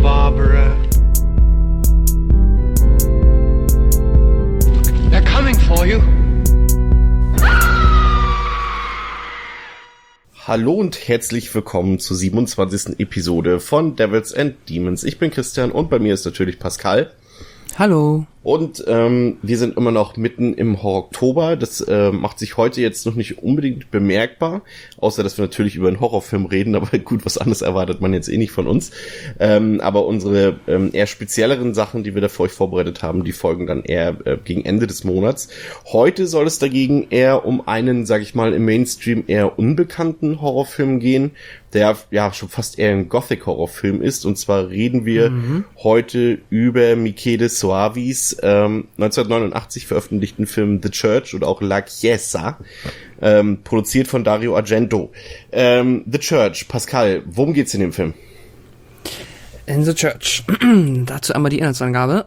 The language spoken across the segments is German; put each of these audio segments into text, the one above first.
Barbara. They're coming for you. Hallo und herzlich willkommen zur 27. Episode von Devils and Demons. Ich bin Christian und bei mir ist natürlich Pascal. Hallo. Und wir sind immer noch mitten im Horror-Oktober. Das macht sich heute jetzt noch nicht unbedingt bemerkbar, außer dass wir natürlich über einen Horrorfilm reden, aber gut, was anderes erwartet man jetzt eh nicht von uns. Aber unsere eher spezielleren Sachen, die wir da für euch vorbereitet haben, die folgen dann eher gegen Ende des Monats. Heute soll es dagegen eher um einen, sag ich mal, im Mainstream eher unbekannten Horrorfilm gehen, der ja schon fast eher ein Gothic-Horrorfilm ist. Und zwar reden wir heute über Michele Soavis 1989 veröffentlichten Film The Church oder auch La Chiesa, produziert von Dario Argento. The Church, Pascal, worum geht's in dem Film? In The Church. Dazu einmal die Inhaltsangabe.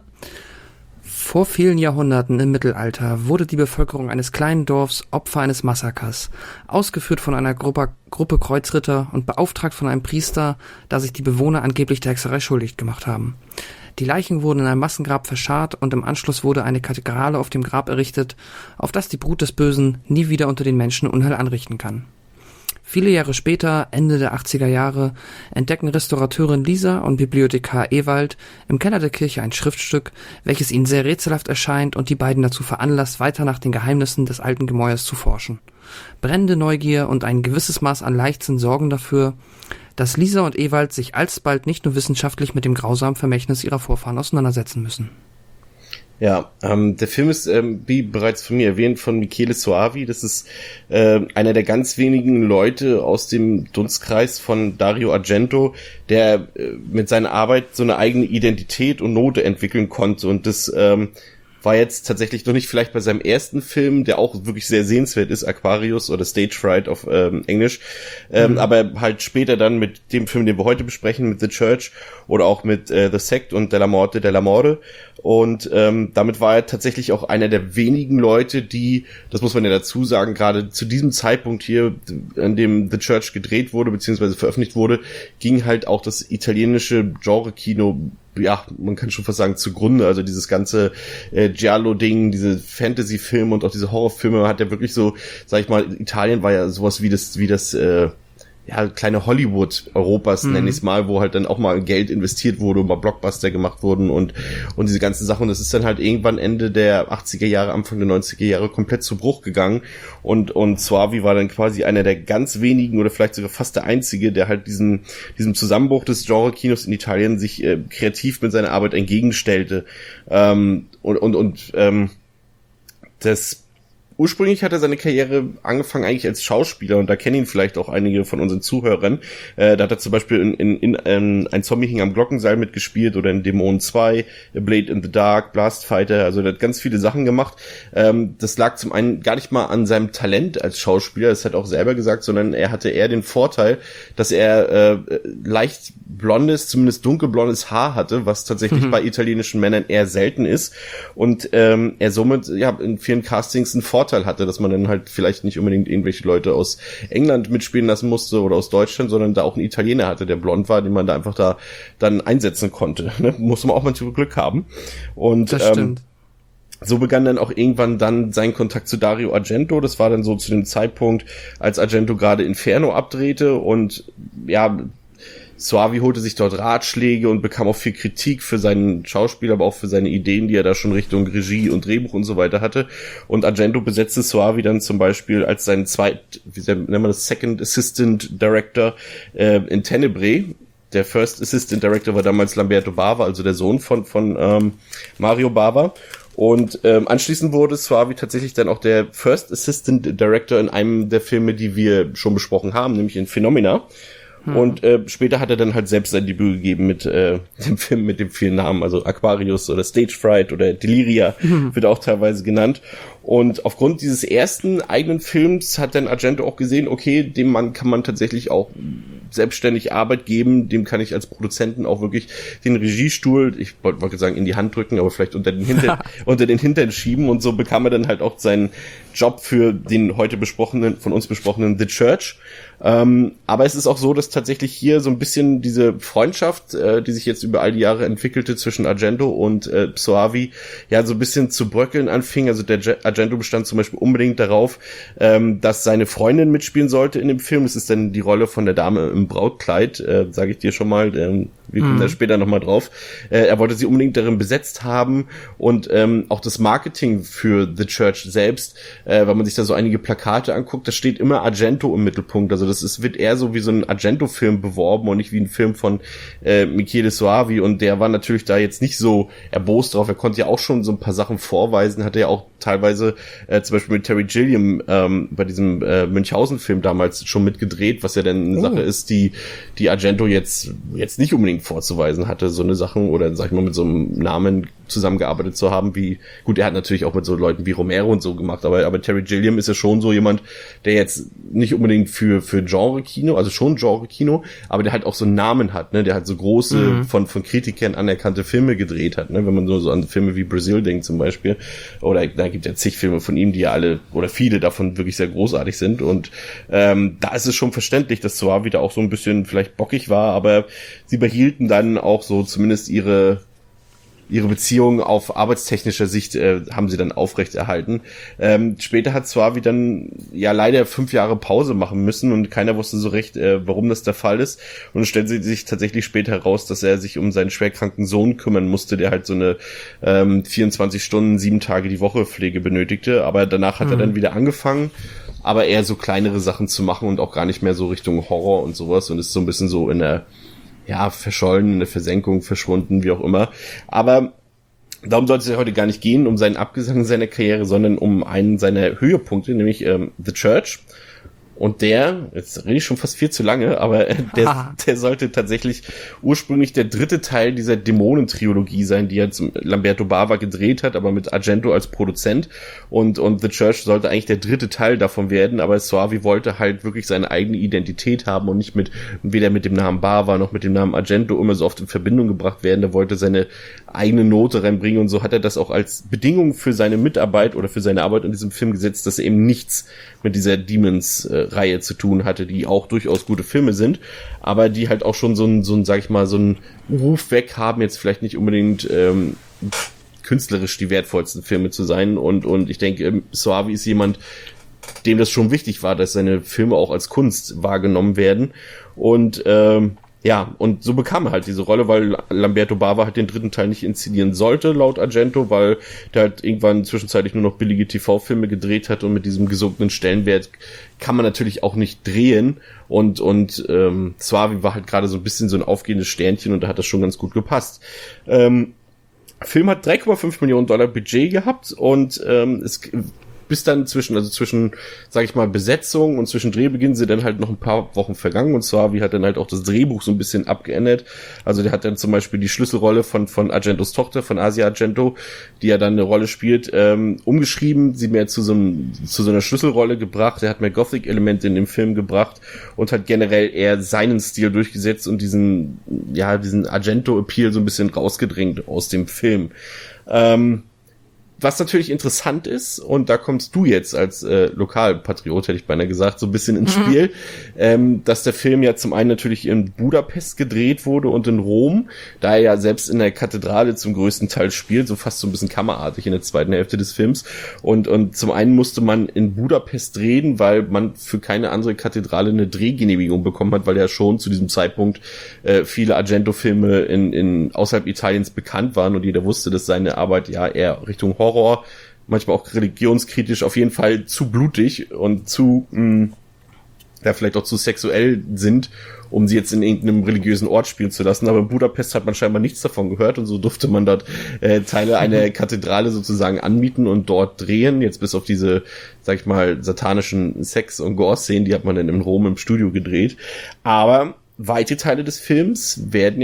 Vor vielen Jahrhunderten im Mittelalter wurde die Bevölkerung eines kleinen Dorfs Opfer eines Massakers, ausgeführt von einer Gruppe Kreuzritter und beauftragt von einem Priester, da sich die Bewohner angeblich der Hexerei schuldig gemacht haben. Die Leichen wurden in einem Massengrab verscharrt und im Anschluss wurde eine Kathedrale auf dem Grab errichtet, auf das die Brut des Bösen nie wieder unter den Menschen Unheil anrichten kann. Viele Jahre später, Ende der 80er Jahre, entdecken Restaurateurin Lisa und Bibliothekar Ewald im Keller der Kirche ein Schriftstück, welches ihnen sehr rätselhaft erscheint und die beiden dazu veranlasst, weiter nach den Geheimnissen des alten Gemäuers zu forschen. Brennende Neugier und ein gewisses Maß an Leichtsinn sorgen dafür, dass Lisa und Ewald sich alsbald nicht nur wissenschaftlich mit dem grausamen Vermächtnis ihrer Vorfahren auseinandersetzen müssen. Ja, der Film ist, wie bereits von mir erwähnt, von Michele Soavi. Das ist einer der ganz wenigen Leute aus dem Dunstkreis von Dario Argento, der mit seiner Arbeit so eine eigene Identität und Note entwickeln konnte. Und das war jetzt tatsächlich noch nicht vielleicht bei seinem ersten Film, der auch wirklich sehr sehenswert ist, Aquarius oder Stage Fright auf Englisch, aber halt später dann mit dem Film, den wir heute besprechen, mit The Church oder auch mit The Sect und Della Morte della Morde. Und damit war er tatsächlich auch einer der wenigen Leute, die, das muss man ja dazu sagen, gerade zu diesem Zeitpunkt hier, an dem The Church gedreht wurde, beziehungsweise veröffentlicht wurde, ging halt auch das italienische Genre-Kino, ja, man kann schon fast sagen, zugrunde. Also dieses ganze Giallo-Ding, diese Fantasy-Filme und auch diese Horrorfilme hat ja wirklich so, sag ich mal, Italien war ja sowas wie das ja, kleine Hollywood Europas, nenne ich es mal, wo halt dann auch mal Geld investiert wurde und mal Blockbuster gemacht wurden und diese ganzen Sachen. Das ist dann halt irgendwann Ende der 80er Jahre, Anfang der 90er Jahre komplett zu Bruch gegangen und Soavi war dann quasi einer der ganz wenigen oder vielleicht sogar fast der einzige, der halt diesem Zusammenbruch des Genre-Kinos in Italien sich kreativ mit seiner Arbeit entgegenstellte. Ursprünglich hat er seine Karriere angefangen eigentlich als Schauspieler und da kennen ihn vielleicht auch einige von unseren Zuhörern. Da hat er zum Beispiel in Ein Zombie hing am Glockenseil mitgespielt oder in Dämonen 2, A Blade in the Dark, Blast Fighter, also er hat ganz viele Sachen gemacht. Das lag zum einen gar nicht mal an seinem Talent als Schauspieler, das hat er auch selber gesagt, sondern er hatte eher den Vorteil, dass er leicht blondes, zumindest dunkelblondes Haar hatte, was tatsächlich bei italienischen Männern eher selten ist und er somit ja in vielen Castings einen Vorteil hatte, dass man dann halt vielleicht nicht unbedingt irgendwelche Leute aus England mitspielen lassen musste oder aus Deutschland, sondern da auch einen Italiener hatte, der blond war, den man da einfach da dann einsetzen konnte. Ne? Muss man auch manchmal Glück haben. Und das stimmt. So begann dann auch irgendwann dann sein Kontakt zu Dario Argento. Das war dann so zu dem Zeitpunkt, als Argento gerade Inferno abdrehte und ja, Soavi holte sich dort Ratschläge und bekam auch viel Kritik für seinen Schauspiel, aber auch für seine Ideen, die er da schon Richtung Regie und Drehbuch und so weiter hatte. Und Argento besetzte Soavi dann zum Beispiel als seinen nennt man das, Second Assistant Director in Tenebrae. Der First Assistant Director war damals Lamberto Bava, also der Sohn von Mario Bava. Und anschließend wurde Soavi tatsächlich dann auch der First Assistant Director in einem der Filme, die wir schon besprochen haben, nämlich in Phenomena. Und später hat er dann halt selbst sein Debüt gegeben mit dem Film mit dem vielen Namen, also Aquarius oder Stage Fright oder Deliria wird auch teilweise genannt. Und aufgrund dieses ersten eigenen Films hat dann Argento auch gesehen, okay, dem Mann kann man tatsächlich auch selbstständig Arbeit geben, dem kann ich als Produzenten auch wirklich den Regiestuhl, ich wollte sagen in die Hand drücken, aber vielleicht unter den Hintern schieben und so bekam er dann halt auch seinen Job für den heute von uns besprochenen The Church. Aber es ist auch so, dass tatsächlich hier so ein bisschen diese Freundschaft, die sich jetzt über all die Jahre entwickelte zwischen Argento und Soavi, ja so ein bisschen zu bröckeln anfing. Also der Argento bestand zum Beispiel unbedingt darauf, dass seine Freundin mitspielen sollte in dem Film. Das ist dann die Rolle von der Dame im Brautkleid, sage ich dir schon mal. Wir kommen da später nochmal drauf. Er wollte sie unbedingt darin besetzt haben und auch das Marketing für The Church selbst, wenn man sich da so einige Plakate anguckt, da steht immer Argento im Mittelpunkt. Also das wird eher so wie so ein Argento-Film beworben und nicht wie ein Film von Michele Soavi, und der war natürlich da jetzt nicht so erbost drauf. Er konnte ja auch schon so ein paar Sachen vorweisen, hatte ja auch teilweise zum Beispiel mit Terry Gilliam bei diesem Münchhausen-Film damals schon mitgedreht, was ja dann eine Sache ist, die Argento jetzt nicht unbedingt vorzuweisen hatte, so eine Sachen, oder sag ich mal mit so einem Namen zusammengearbeitet zu haben, wie, gut, er hat natürlich auch mit so Leuten wie Romero und so gemacht, aber Terry Gilliam ist ja schon so jemand, der jetzt nicht unbedingt für Genre-Kino, also schon Genre-Kino, aber der halt auch so einen Namen hat, ne, der halt so große, von Kritikern anerkannte Filme gedreht hat, ne, wenn man so an Filme wie Brazil denkt zum Beispiel, oder da gibt ja zig Filme von ihm, die ja alle, oder viele davon wirklich sehr großartig sind, und da ist es schon verständlich, dass Soavi da auch so ein bisschen vielleicht bockig war, aber sie behielten dann auch so zumindest ihre Beziehung auf arbeitstechnischer Sicht haben sie dann aufrechterhalten. Später hat Soavi dann ja leider 5 Jahre Pause machen müssen und keiner wusste so recht, warum das der Fall ist. Und es stellte sich tatsächlich später heraus, dass er sich um seinen schwerkranken Sohn kümmern musste, der halt so eine 24 Stunden, 7 Tage die Woche Pflege benötigte. Aber danach hat er dann wieder angefangen, aber eher so kleinere Sachen zu machen und auch gar nicht mehr so Richtung Horror und sowas, und ist so ein bisschen so in der verschollen, in der Versenkung, verschwunden, wie auch immer. Aber darum sollte es ja heute gar nicht gehen, um seinen Abgesang seiner Karriere, sondern um einen seiner Höhepunkte, nämlich The Church. Und jetzt rede ich schon fast viel zu lange, aber der sollte tatsächlich ursprünglich der 3. Teil dieser Dämonen-Trilogie sein, die jetzt Lamberto Bava gedreht hat, aber mit Argento als Produzent. Und The Church sollte eigentlich der 3. Teil davon werden, aber Soavi wollte halt wirklich seine eigene Identität haben und nicht weder mit dem Namen Bava noch mit dem Namen Argento immer so oft in Verbindung gebracht werden. Der wollte seine eigene Note reinbringen, und so hat er das auch als Bedingung für seine Mitarbeit oder für seine Arbeit in diesem Film gesetzt, dass er eben nichts mit dieser Demons-Reihe zu tun hatte, die auch durchaus gute Filme sind, aber die halt auch schon so ein, sag ich mal, so einen Ruf weg haben, jetzt vielleicht nicht unbedingt künstlerisch die wertvollsten Filme zu sein, und ich denke, Soavi ist jemand, dem das schon wichtig war, dass seine Filme auch als Kunst wahrgenommen werden, und und so bekam er halt diese Rolle, weil Lamberto Bava halt den 3. Teil nicht inszenieren sollte, laut Argento, weil der halt irgendwann zwischenzeitlich nur noch billige TV-Filme gedreht hat, und mit diesem gesunkenen Stellenwert kann man natürlich auch nicht drehen, und Soavi war halt gerade so ein bisschen so ein aufgehendes Sternchen, und da hat das schon ganz gut gepasst. Film hat $3,5 Millionen Budget gehabt, und bis dann zwischen, sag ich mal, Besetzung und zwischen Drehbeginn sind dann halt noch ein paar Wochen vergangen, und Soavi hat dann halt auch das Drehbuch so ein bisschen abgeändert. Also der hat dann zum Beispiel die Schlüsselrolle von Argentos Tochter, von Asia Argento, die ja dann eine Rolle spielt, umgeschrieben, sie mehr zu so einer Schlüsselrolle gebracht. Er hat mehr Gothic-Elemente in dem Film gebracht und hat generell eher seinen Stil durchgesetzt und diesen Argento-Appeal so ein bisschen rausgedrängt aus dem Film. Was natürlich interessant ist, und da kommst du jetzt als Lokalpatriot, hätte ich beinahe gesagt, so ein bisschen ins Spiel, dass der Film ja zum einen natürlich in Budapest gedreht wurde und in Rom, da er ja selbst in der Kathedrale zum größten Teil spielt, so fast so ein bisschen kammerartig in der zweiten Hälfte des Films. Und zum einen musste man in Budapest drehen, weil man für keine andere Kathedrale eine Drehgenehmigung bekommen hat, weil ja schon zu diesem Zeitpunkt viele Argento-Filme in außerhalb Italiens bekannt waren, und jeder wusste, dass seine Arbeit ja eher Richtung Horror, manchmal auch religionskritisch, auf jeden Fall zu blutig und vielleicht auch zu sexuell sind, um sie jetzt in irgendeinem religiösen Ort spielen zu lassen. Aber in Budapest hat man scheinbar nichts davon gehört, und so durfte man dort Teile einer Kathedrale sozusagen anmieten und dort drehen. Jetzt bis auf diese, sag ich mal, satanischen Sex- und Gore-Szenen, die hat man dann in Rom im Studio gedreht. Aber weite Teile des Films wurden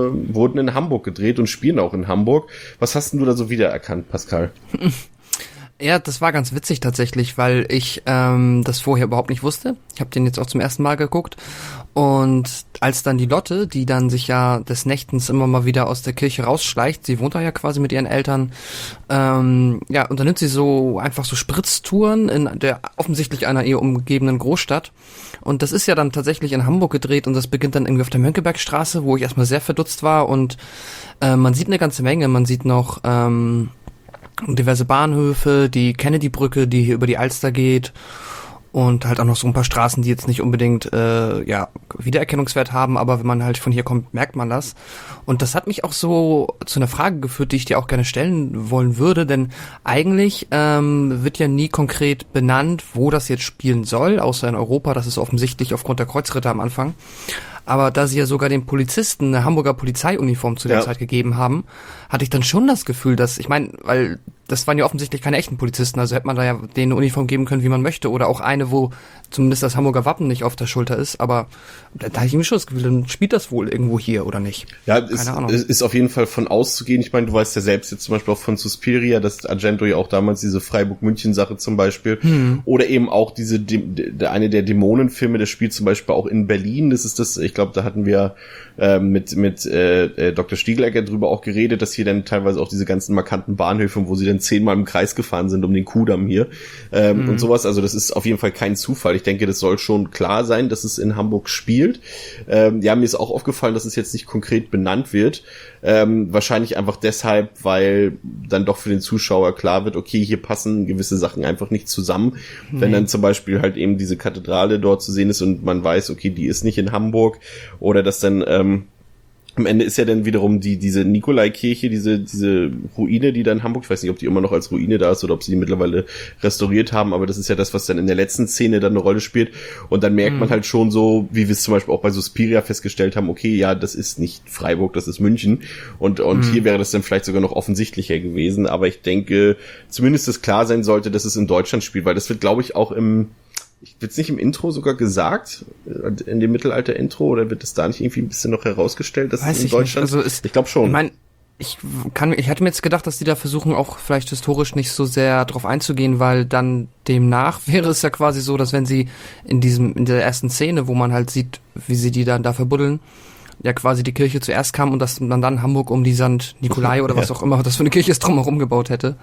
in Hamburg gedreht und spielen auch in Hamburg. Was hast denn du da so wiedererkannt, Pascal? Ja, das war ganz witzig tatsächlich, weil ich das vorher überhaupt nicht wusste. Ich habe den jetzt auch zum ersten Mal geguckt. Und als dann die Lotte, die dann sich ja des Nächtens immer mal wieder aus der Kirche rausschleicht, sie wohnt da ja quasi mit ihren Eltern, unternimmt sie so einfach so Spritztouren in der offensichtlich einer eher umgebenen Großstadt. Und das ist ja dann tatsächlich in Hamburg gedreht und das beginnt dann irgendwie auf der Mönckebergstraße, wo ich erstmal sehr verdutzt war. Und man sieht eine ganze Menge. Man sieht noch diverse Bahnhöfe, die Kennedy-Brücke, die hier über die Alster geht und halt auch noch so ein paar Straßen, die jetzt nicht unbedingt Wiedererkennungswert haben, aber wenn man halt von hier kommt, merkt man das. Und das hat mich auch so zu einer Frage geführt, die ich dir auch gerne stellen wollen würde, denn eigentlich wird ja nie konkret benannt, wo das jetzt spielen soll, außer in Europa, das ist offensichtlich aufgrund der Kreuzritter am Anfang. Aber da sie ja sogar den Polizisten eine Hamburger Polizeiuniform zu der Zeit gegeben haben, hatte ich dann schon das Gefühl, dass, ich meine, weil das waren ja offensichtlich keine echten Polizisten, also hätte man da ja denen eine Uniform geben können, wie man möchte, oder auch eine, wo zumindest das Hamburger Wappen nicht auf der Schulter ist, aber da hatte ich mir schon das Gefühl, dann spielt das wohl irgendwo hier, oder nicht? Ja, es ist auf jeden Fall von auszugehen. Ich meine, du weißt ja selbst jetzt zum Beispiel auch von Suspiria, dass Argento ja auch damals diese Freiburg-München-Sache zum Beispiel, oder eben auch eine der Dämonenfilme, der spielt zum Beispiel auch in Berlin, das ist das, ich glaube, da hatten wir mit Dr. Stiegelecker drüber auch geredet, dass hier dann teilweise auch diese ganzen markanten Bahnhöfe, wo sie dann 10-mal im Kreis gefahren sind um den Kudamm hier und sowas, also das ist auf jeden Fall kein Zufall. Ich denke, das soll schon klar sein, dass es in Hamburg spielt. Ja, mir ist auch aufgefallen, dass es jetzt nicht konkret benannt wird. Wahrscheinlich einfach deshalb, weil dann doch für den Zuschauer klar wird, okay, hier passen gewisse Sachen einfach nicht zusammen. Nee. Wenn dann zum Beispiel halt eben diese Kathedrale dort zu sehen ist und man weiß, okay, die ist nicht in Hamburg, oder dass dann am Ende ist ja dann wiederum diese Nikolaikirche, diese Ruine, die da in Hamburg, ich weiß nicht, ob die immer noch als Ruine da ist oder ob sie die mittlerweile restauriert haben, aber das ist ja das, was dann in der letzten Szene dann eine Rolle spielt. Und dann merkt man halt schon so, wie wir es zum Beispiel auch bei Suspiria festgestellt haben, okay, ja, das ist nicht Freiburg, das ist München. Und hier wäre das dann vielleicht sogar noch offensichtlicher gewesen. Aber ich denke, zumindest es klar sein sollte, dass es in Deutschland spielt, weil das wird, glaube ich, auch wird es nicht im Intro sogar gesagt, in dem Mittelalter-Intro, oder wird es da nicht irgendwie ein bisschen noch herausgestellt, dass es in Deutschland? Also ich glaube schon. Ich meine, ich hatte mir jetzt gedacht, dass die da versuchen, auch vielleicht historisch nicht so sehr drauf einzugehen, weil dann demnach wäre es ja quasi so, dass wenn sie in der ersten Szene, wo man halt sieht, wie sie die dann da verbuddeln, ja quasi die Kirche zuerst kam und dass man dann Hamburg um die St. Nikolai oder was auch immer das für eine Kirche ist drumherum gebaut hätte.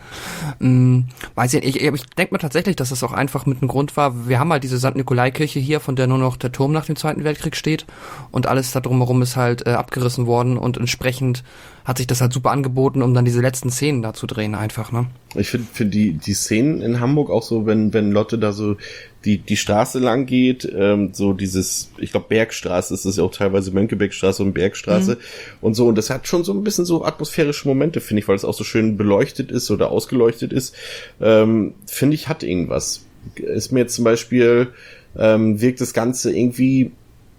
Weiß ich nicht. Ich denke mir tatsächlich, dass das auch einfach mit einem Grund war. Wir haben halt diese St. Nikolai-Kirche hier, von der nur noch der Turm nach dem Zweiten Weltkrieg steht, und alles da drumherum ist halt abgerissen worden, und entsprechend hat sich das halt super angeboten, um dann diese letzten Szenen da zu drehen einfach, ne? Ich finde die Szenen in Hamburg auch so, wenn Lotte da so die Straße lang geht, so dieses, ich glaube Bergstraße ist das ja auch teilweise, Mönckebergstraße und Bergstraße und so, und das hat schon so ein bisschen so atmosphärische Momente, finde ich, weil es auch so schön beleuchtet ist oder ausgeleuchtet ist, finde ich, hat irgendwas. Ist mir jetzt zum Beispiel, wirkt das Ganze irgendwie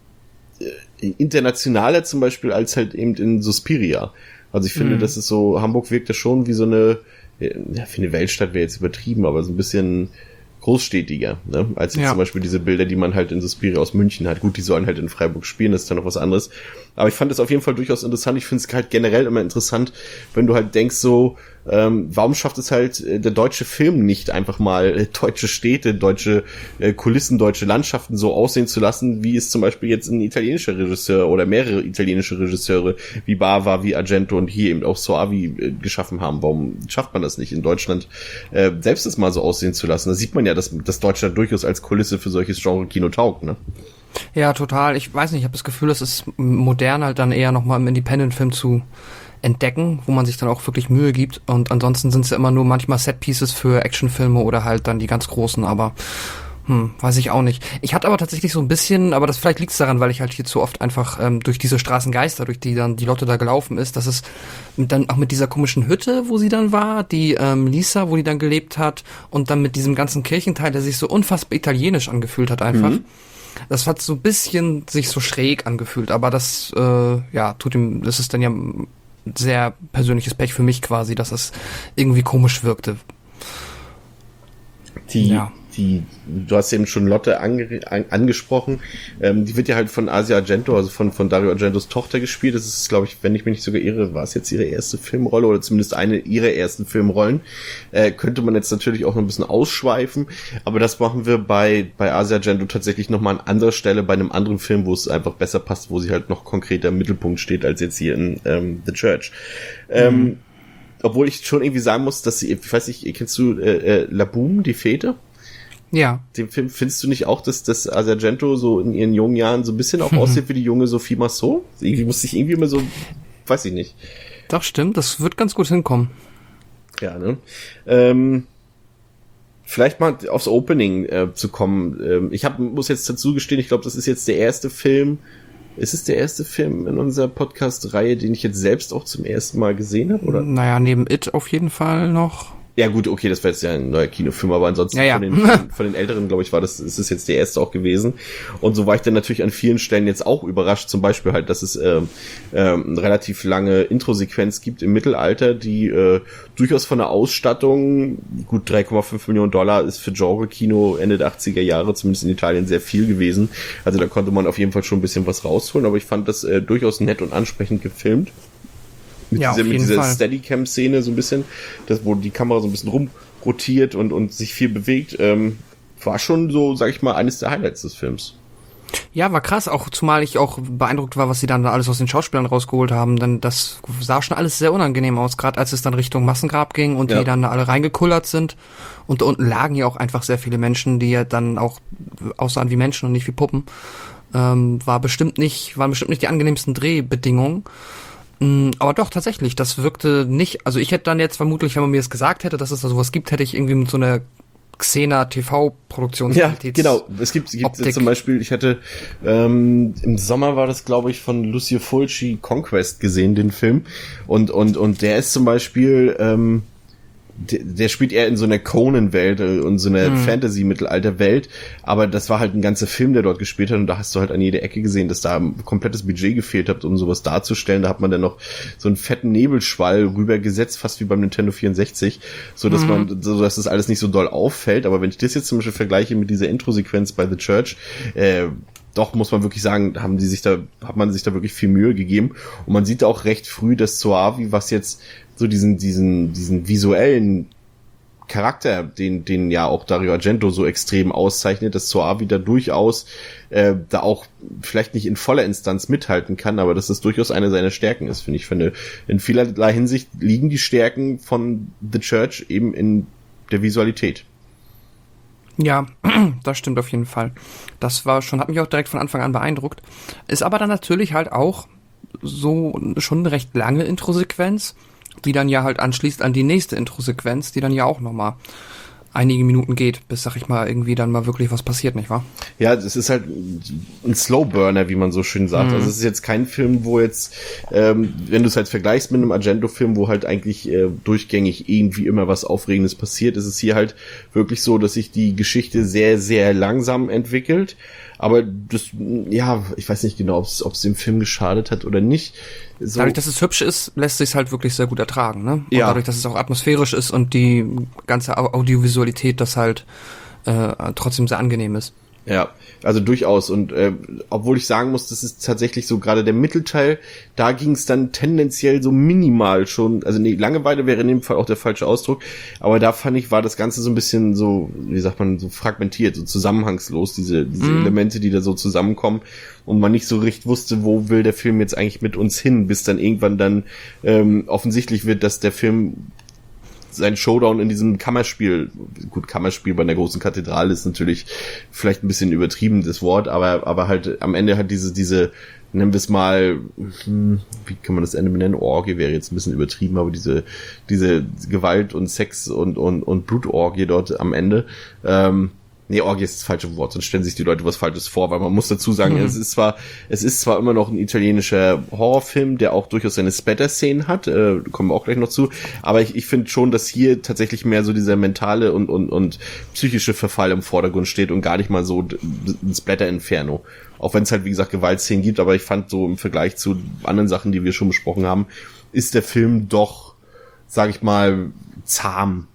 internationaler zum Beispiel als halt eben in Suspiria. Also ich finde, das ist so, Hamburg wirkt ja schon wie so eine, ja, für eine Weltstadt wäre jetzt übertrieben, aber so ein bisschen großstädtiger, ne? Als jetzt zum Beispiel diese Bilder, die man halt in Suspiria aus München hat. Gut, die sollen halt in Freiburg spielen, das ist dann noch was anderes. Aber ich fand das auf jeden Fall durchaus interessant. Ich finde es halt generell immer interessant, wenn du halt denkst so, warum schafft es halt der deutsche Film nicht einfach mal deutsche Städte, deutsche Kulissen, deutsche Landschaften so aussehen zu lassen, wie es zum Beispiel jetzt ein italienischer Regisseur oder mehrere italienische Regisseure wie Bava, wie Argento und hier eben auch Soavi geschaffen haben. Warum schafft man das nicht in Deutschland, selbst das mal so aussehen zu lassen? Da sieht man ja, dass Deutschland durchaus als Kulisse für solches Genre-Kino taugt, ne? Ja, total. Ich weiß nicht, ich habe das Gefühl, es ist modern halt dann eher nochmal im Independent-Film zu entdecken, wo man sich dann auch wirklich Mühe gibt, und ansonsten sind es ja immer nur manchmal Set-Pieces für Actionfilme oder halt dann die ganz großen, aber weiß ich auch nicht. Ich hatte aber tatsächlich so ein bisschen, aber das vielleicht liegt es daran, weil ich halt hier zu oft einfach durch diese Straßengeister, durch die dann die Lotte da gelaufen ist, dass es dann auch mit dieser komischen Hütte, wo sie dann war, die Lisa, wo die dann gelebt hat, und dann mit diesem ganzen Kirchenteil, der sich so unfassbar italienisch angefühlt hat einfach. Das hat so ein bisschen sich so schräg angefühlt, aber das das ist dann ja sehr persönliches Pech für mich quasi, dass das irgendwie komisch wirkte. du hast eben schon Lotte angesprochen, die wird ja halt von Asia Argento, also von Dario Argentos Tochter gespielt. Das ist, glaube ich, wenn ich mich nicht sogar irre, war es jetzt ihre erste Filmrolle oder zumindest eine ihrer ersten Filmrollen. Könnte man jetzt natürlich auch noch ein bisschen ausschweifen, aber das machen wir bei Asia Argento tatsächlich nochmal an anderer Stelle bei einem anderen Film, wo es einfach besser passt, wo sie halt noch konkreter im Mittelpunkt steht als jetzt hier in The Church. Obwohl ich schon irgendwie sagen muss, dass sie, ich weiß nicht, kennst du La Boom, die Fete? Ja. Den Film findest du nicht auch, dass Asia Argento so in ihren jungen Jahren so ein bisschen auch aussieht wie die junge Sophie Marceau? Irgendwie musste ich irgendwie immer so, weiß ich nicht. Doch, stimmt, das wird ganz gut hinkommen. Ja, ne? Vielleicht mal aufs Opening zu kommen. Muss jetzt dazu gestehen, ich glaube, das ist jetzt der erste Film. Ist es der erste Film in unserer Podcast-Reihe, den ich jetzt selbst auch zum ersten Mal gesehen habe, oder? Naja, neben It auf jeden Fall noch. Ja gut, okay, das wäre jetzt ja ein neuer Kinofilm, aber ansonsten ja. Von den älteren, glaube ich, ist es jetzt der erste auch gewesen. Und so war ich dann natürlich an vielen Stellen jetzt auch überrascht, zum Beispiel halt, dass es eine relativ lange Introsequenz gibt im Mittelalter, die durchaus von der Ausstattung, gut 3,5 Millionen Dollar ist für Genre-Kino Ende der 80er Jahre, zumindest in Italien, sehr viel gewesen. Also da konnte man auf jeden Fall schon ein bisschen was rausholen, aber ich fand das durchaus nett und ansprechend gefilmt. Mit dieser Steadicam-Szene so ein bisschen, wo die Kamera so ein bisschen rumrotiert und sich viel bewegt, war schon so, sag ich mal, eines der Highlights des Films. Ja, war krass, auch zumal ich auch beeindruckt war, was sie dann da alles aus den Schauspielern rausgeholt haben, denn das sah schon alles sehr unangenehm aus, gerade als es dann Richtung Massengrab ging und die dann da alle reingekullert sind und da unten lagen ja auch einfach sehr viele Menschen, die ja dann auch aussahen wie Menschen und nicht wie Puppen. Waren bestimmt nicht die angenehmsten Drehbedingungen. Aber doch, tatsächlich, das wirkte nicht, also ich hätte dann jetzt vermutlich, wenn man mir das gesagt hätte, dass es da sowas gibt, hätte ich irgendwie mit so einer Xena TV-Produktion. Ja, genau. Es gibt jetzt zum Beispiel, ich hatte im Sommer war das, glaube ich, von Lucio Fulci Conquest gesehen, den Film. Und der ist zum Beispiel, der spielt eher in so einer Conan-Welt und so einer Fantasy-Mittelalter-Welt, aber das war halt ein ganzer Film, der dort gespielt hat und da hast du halt an jeder Ecke gesehen, dass da ein komplettes Budget gefehlt hat, um sowas darzustellen. Da hat man dann noch so einen fetten Nebelschwall rübergesetzt, fast wie beim Nintendo 64, so dass das alles nicht so doll auffällt. Aber wenn ich das jetzt zum Beispiel vergleiche mit dieser Intro-Sequenz bei The Church, doch, muss man wirklich sagen, hat man sich da wirklich viel Mühe gegeben. Und man sieht auch recht früh, dass Soavi, was jetzt so diesen visuellen Charakter, den ja auch Dario Argento so extrem auszeichnet, dass Soavi da durchaus da auch vielleicht nicht in voller Instanz mithalten kann, aber dass das durchaus eine seiner Stärken ist, finde ich. In vielerlei Hinsicht liegen die Stärken von The Church eben in der Visualität. Ja, das stimmt auf jeden Fall. Hat mich auch direkt von Anfang an beeindruckt. Ist aber dann natürlich halt auch so schon eine recht lange Introsequenz, die dann ja halt anschließt an die nächste Introsequenz, die dann ja auch nochmal einige Minuten geht, bis, sag ich mal, irgendwie dann mal wirklich was passiert, nicht wahr? Ja, es ist halt ein Slowburner, wie man so schön sagt. Also es ist jetzt kein Film, wo jetzt, wenn du es halt vergleichst mit einem Argento-Film, wo halt eigentlich durchgängig irgendwie immer was Aufregendes passiert, ist es hier halt wirklich so, dass sich die Geschichte sehr, sehr langsam entwickelt. Aber das, ja, ich weiß nicht genau, ob es dem Film geschadet hat oder nicht. So. Dadurch, dass es hübsch ist, lässt sich halt wirklich sehr gut ertragen, ne? Und ja. Dadurch, dass es auch atmosphärisch ist und die ganze Audiovisualität, das halt trotzdem sehr angenehm ist. Ja, also durchaus. Und obwohl ich sagen muss, das ist tatsächlich so gerade der Mittelteil, da ging es dann tendenziell so minimal schon, also nee, Langeweile wäre in dem Fall auch der falsche Ausdruck, aber da fand ich, war das Ganze so ein bisschen so, wie sagt man, so fragmentiert, so zusammenhangslos, diese Elemente, die da so zusammenkommen und man nicht so richtig wusste, wo will der Film jetzt eigentlich mit uns hin, bis dann irgendwann dann offensichtlich wird, dass der Film sein Showdown in diesem Kammerspiel, gut, Kammerspiel bei einer großen Kathedrale ist natürlich vielleicht ein bisschen übertrieben, das Wort, aber halt am Ende hat diese, nennen wir es mal, wie kann man das Ende benennen? Orgie wäre jetzt ein bisschen übertrieben, aber diese Gewalt und Sex und Blutorgie dort am Ende, nee, Orgie ist das falsche Wort, sonst stellen sich die Leute was Falsches vor, weil man muss dazu sagen, es ist zwar immer noch ein italienischer Horrorfilm, der auch durchaus seine Splatter-Szenen hat, kommen wir auch gleich noch zu, aber ich finde schon, dass hier tatsächlich mehr so dieser mentale und psychische Verfall im Vordergrund steht und gar nicht mal so ein Splatter-Inferno. Auch wenn es halt, wie gesagt, Gewaltszenen gibt, aber ich fand so im Vergleich zu anderen Sachen, die wir schon besprochen haben, ist der Film doch, sag ich mal, zahm.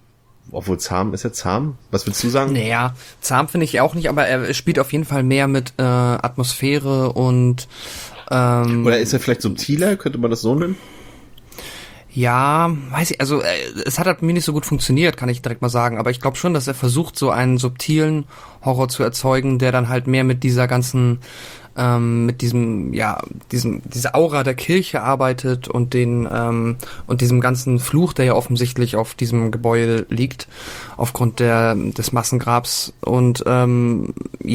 obwohl zahm, ist er zahm? Was willst du sagen? Naja, zahm finde ich auch nicht, aber er spielt auf jeden Fall mehr mit Atmosphäre und Oder ist er vielleicht subtiler? Könnte man das so nennen? ja, weiß ich, also es hat halt mir nicht so gut funktioniert, kann ich direkt mal sagen, aber ich glaube schon, dass er versucht, so einen subtilen Horror zu erzeugen, der dann halt mehr mit dieser ganzen mit dieser Aura der Kirche arbeitet und und diesem ganzen Fluch, der ja offensichtlich auf diesem Gebäude liegt, aufgrund des Massengrabs. Und wenn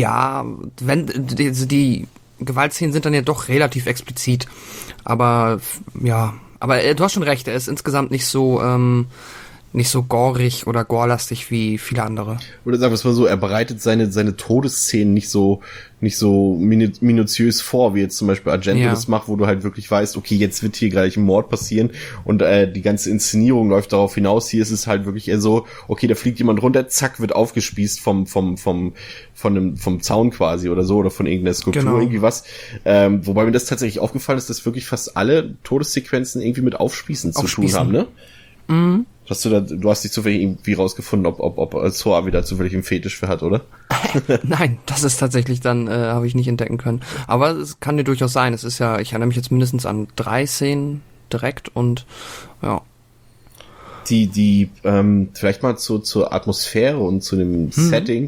die Gewaltszenen sind dann ja doch relativ explizit. Aber du hast schon recht, er ist insgesamt nicht so gorig oder gorelastig wie viele andere. Oder sagen wir es mal so, er bereitet seine Todesszenen nicht so minutiös vor, wie jetzt zum Beispiel Argento das macht, wo du halt wirklich weißt, okay, jetzt wird hier gleich ein Mord passieren und die ganze Inszenierung läuft darauf hinaus. Hier ist es halt wirklich eher so, okay, da fliegt jemand runter, zack, wird aufgespießt vom Zaun quasi oder so oder von irgendeiner Skulptur, irgendwie was. Wobei mir das tatsächlich aufgefallen ist, dass wirklich fast alle Todessequenzen irgendwie mit Aufspießen zu tun haben, ne? Mhm. Du hast dich zufällig irgendwie rausgefunden, ob Soavi da zufällig einen Fetisch für hat, oder? Nein, das ist tatsächlich dann, habe ich nicht entdecken können. Aber es kann dir durchaus sein. Es ist ja, ich erinnere mich jetzt mindestens an 3 Szenen direkt und ja. Die vielleicht mal zur Atmosphäre und zu dem Setting,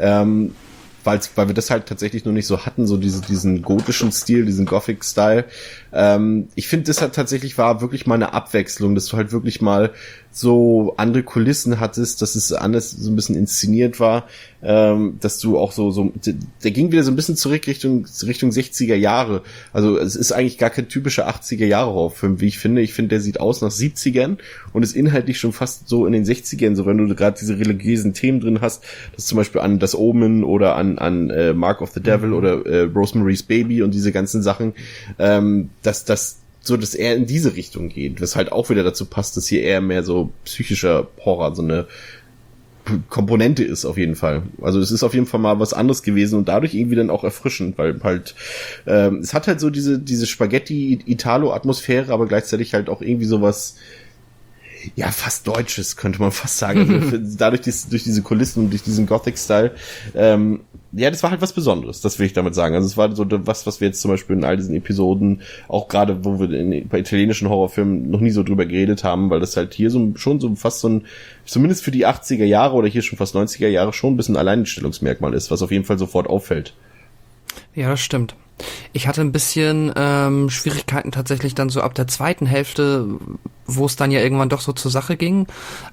weil wir das halt tatsächlich noch nicht so hatten, so diesen gotischen Stil, diesen Gothic-Style. Ich finde, das hat tatsächlich war wirklich mal eine Abwechslung, dass du halt wirklich mal so andere Kulissen hattest, dass es anders so ein bisschen inszeniert war, dass du auch so der ging wieder so ein bisschen zurück Richtung 60er Jahre. Also es ist eigentlich gar kein typischer 80er Jahre Horrorfilm, wie ich finde. Ich finde, der sieht aus nach 70ern und ist inhaltlich schon fast so in den 60ern, so wenn du gerade diese religiösen Themen drin hast, das zum Beispiel an Das Omen oder an Mark of the Devil oder Rosemary's Baby und diese ganzen Sachen, dass er in diese Richtung geht, was halt auch wieder dazu passt, dass hier eher mehr so psychischer Horror, so eine Komponente ist auf jeden Fall. Also es ist auf jeden Fall mal was anderes gewesen und dadurch irgendwie dann auch erfrischend, weil halt es hat halt so diese Spaghetti-Italo-Atmosphäre, aber gleichzeitig halt auch irgendwie sowas, ja, fast Deutsches, könnte man fast sagen. Also dadurch, durch diese Kulissen und durch diesen Gothic-Style, das war halt was Besonderes, das will ich damit sagen. Also es war so was wir jetzt zum Beispiel in all diesen Episoden, auch gerade, wo wir bei italienischen Horrorfilmen noch nie so drüber geredet haben, weil das halt hier schon so fast so ein, zumindest für die 80er Jahre oder hier schon fast 90er Jahre schon ein bisschen Alleinstellungsmerkmal ist, was auf jeden Fall sofort auffällt. Ja, das stimmt. Ich hatte ein bisschen Schwierigkeiten tatsächlich dann so ab der zweiten Hälfte, wo es dann ja irgendwann doch so zur Sache ging,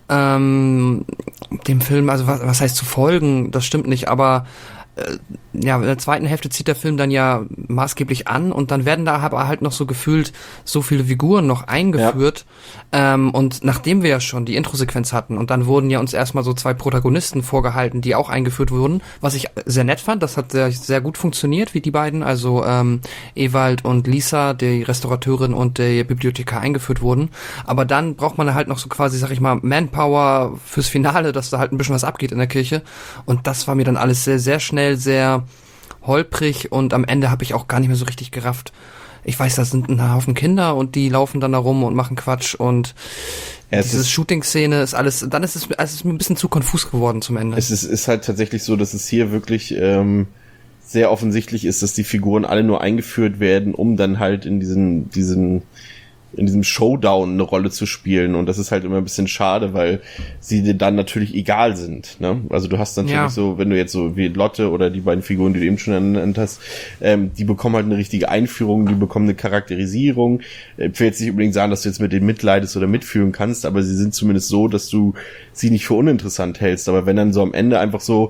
dem Film, also was heißt zu folgen, das stimmt nicht, aber in der zweiten Hälfte zieht der Film dann ja maßgeblich an und dann werden da aber halt noch so gefühlt so viele Figuren noch eingeführt, und nachdem wir ja schon die Introsequenz hatten und dann wurden ja uns erstmal so 2 Protagonisten vorgehalten, die auch eingeführt wurden, was ich sehr nett fand, das hat sehr, sehr gut funktioniert, wie die beiden, also Ewald und Lisa, die Restaurateurin und der Bibliothekar eingeführt wurden, aber dann braucht man halt noch so quasi, sag ich mal, Manpower fürs Finale, dass da halt ein bisschen was abgeht in der Kirche und das war mir dann alles sehr, sehr schnell, sehr holprig und am Ende habe ich auch gar nicht mehr so richtig gerafft. Ich weiß, das sind ein Haufen Kinder und die laufen dann da rum und machen Quatsch und diese Shooting-Szene ist alles, dann ist es mir ein bisschen zu konfus geworden zum Ende. Es ist halt tatsächlich so, dass es hier wirklich sehr offensichtlich ist, dass die Figuren alle nur eingeführt werden, um dann halt in diesem Showdown eine Rolle zu spielen und das ist halt immer ein bisschen schade, weil sie dir dann natürlich egal sind, ne? Also du hast natürlich so, wenn du jetzt so wie Lotte oder die beiden Figuren, die du eben schon genannt hast, die bekommen halt eine richtige Einführung, die bekommen eine Charakterisierung. Ich will jetzt nicht unbedingt sagen, dass du jetzt mit denen mitleidest oder mitfühlen kannst, aber sie sind zumindest so, dass du sie nicht für uninteressant hältst. Aber wenn dann so am Ende einfach so,